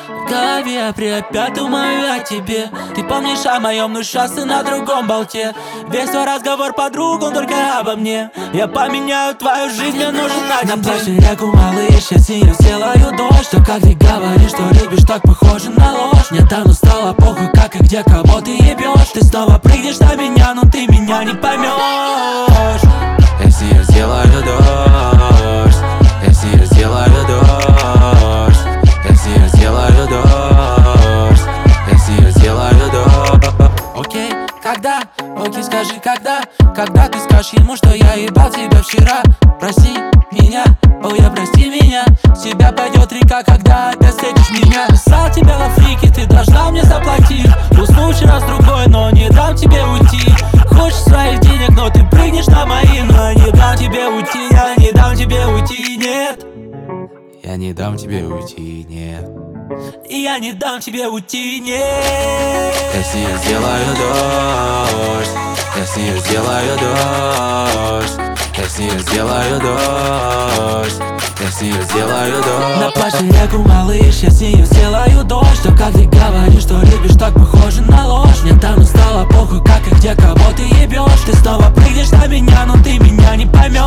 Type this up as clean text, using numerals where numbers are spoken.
В голове я опять думаю о тебе. Ты помнишь о моем, но сейчас ты на другом болте. Весь твой разговор подруг, он только обо мне. Я поменяю твою жизнь, мне нужен один день. На пляже реку малыш, я с нее сделаю дождь. То как ты говоришь, что любишь, так похоже на ложь. Мне давно стало похуй, как и где, кого ты ебешь. Ты снова прыгнешь на меня, но ты меня не поймешь. Я с нее сделаю дождь. Я с нее сделаю дождь. Я с нее сделаю дождь. Я с нее сделаю дождь. Окей, когда? Окей, скажи, когда? Когда ты скажешь ему, что я ебал тебя вчера? Прости меня, о, я прости меня. С тебя пойдет река, когда опять встретишь меня. Писал тебя в Африке, ты должна мне заплатить. Уснул вчера с другой, но не дам тебе уйти. Хочешь своих денег, но ты прыгнешь на мои. Но я не дам тебе уйти, я не дам тебе уйти, нет. Я не дам тебе уйти, нет. И я не дам тебе уйти, нет. Я с нее сделаю дождь. Я с нее сделаю дождь. Я с нее сделаю дождь. Я с нее сделаю дождь. На пляже реку малыш, я с нее сделаю дождь. То как ты говоришь, что любишь, так похоже на ложь. Мне давно стало похуй, как и где, кого ты ебешь. Ты снова прыгнешь на меня, но ты меня не поймешь.